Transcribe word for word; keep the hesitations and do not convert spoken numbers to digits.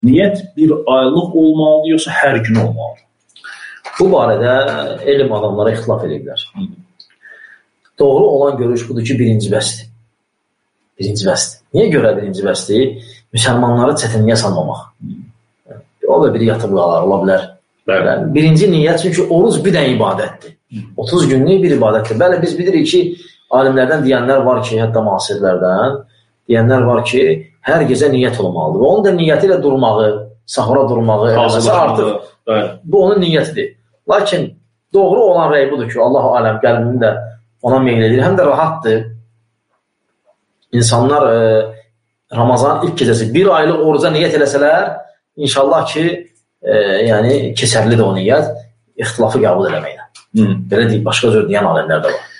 Niyyət bir aylıq olmalıdır, yoxsa hər gün olmalıdır? Bu barədə elm adamları ixtilaf edirlər. Doğru olan görüş budur ki, birinci bəsdir. Birinci bəsdir. Niyə görə birinci bəsdir? Müsəlmanları çətinliyə salmamaq. O da bir yatırlıqlar ola bilər. Bəli. Birinci niyyət, çünki oruc bir dənə ibadətdir. otuz günlük bir ibadətdir. Bəli, biz bilirik ki, alimlərdən deyənlər var ki, hətta müasirlərdən deyənlər var ki, hər gecə niyyət olmalıdır. Onun da niyyəti ilə durmağı, sahura durmağı, artıq bu onun niyyətidir. Lakin doğru olan rəy budur ki, Allah-u aləm qəlbini də ona meyil edir. Həm də rahatdır. İnsanlar e, Ramazan ilk gecəsi bir aylıq oruca niyyət eləsələr, inşallah ki, e, yəni keçərlidir o niyyət, ixtilafı qəbul eləməklə. Belə deyil, başqa cür deyən alimlər də var.